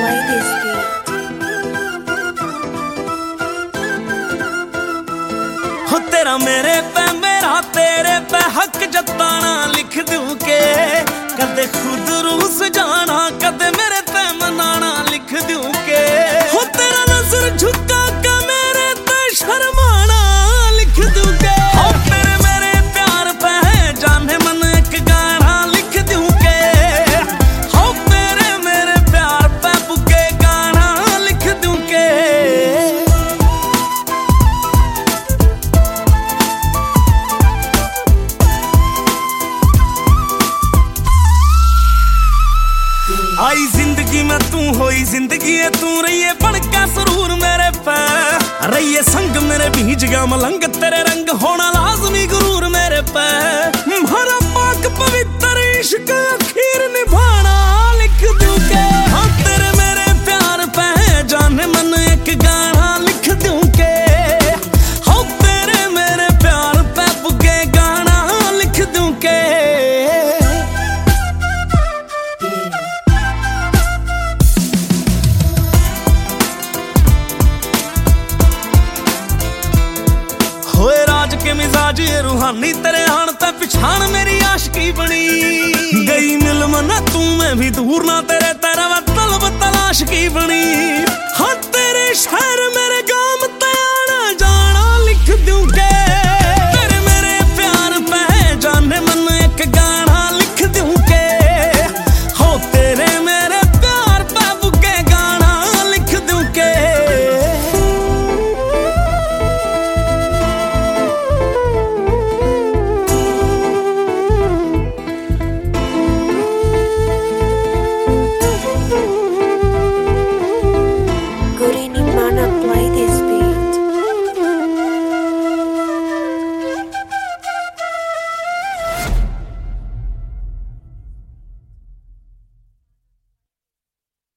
by this beat. हो तेरा मेरे पे मेरा तेरे पे हक जताना लिख दूं के कदे खुद रूस जाना कदे मेरे पे मनाना लिख दूं के हो तेरा नजर झुका के मेरे पे शर्माना लिख दूं के हो तेरे मेरे प्यार पे है जाने मन एक गाना लिख दूं के हो तेरे मेरे प्यार पे बुके गाना लिख दूं के आई जिंदगी में तू होई जिंदगी है तू रहिए बनका सरूर मेरे पे रहिए संग मेरे भीज गया मलंग तेरे रंग होना लाजमी गुरूर मेरे पे हमारा पाक पवित्र इश्क अखीर निभाना लिख दूं के हाँ तेरे मेरे प्यार पे जाने मन एक गाना लिख दूं के हाँ तेरे मेरे प्यार पे बुके गाना लिख दूं के होए राज के मिजाज ये रूहानी तेरे आन ते पिछाण मेरी आशिकी बनी गई मिल मना तू मैं भी दूर ना तेरे तेरा तलब तलाश की बनी हाँ तेरे शहर में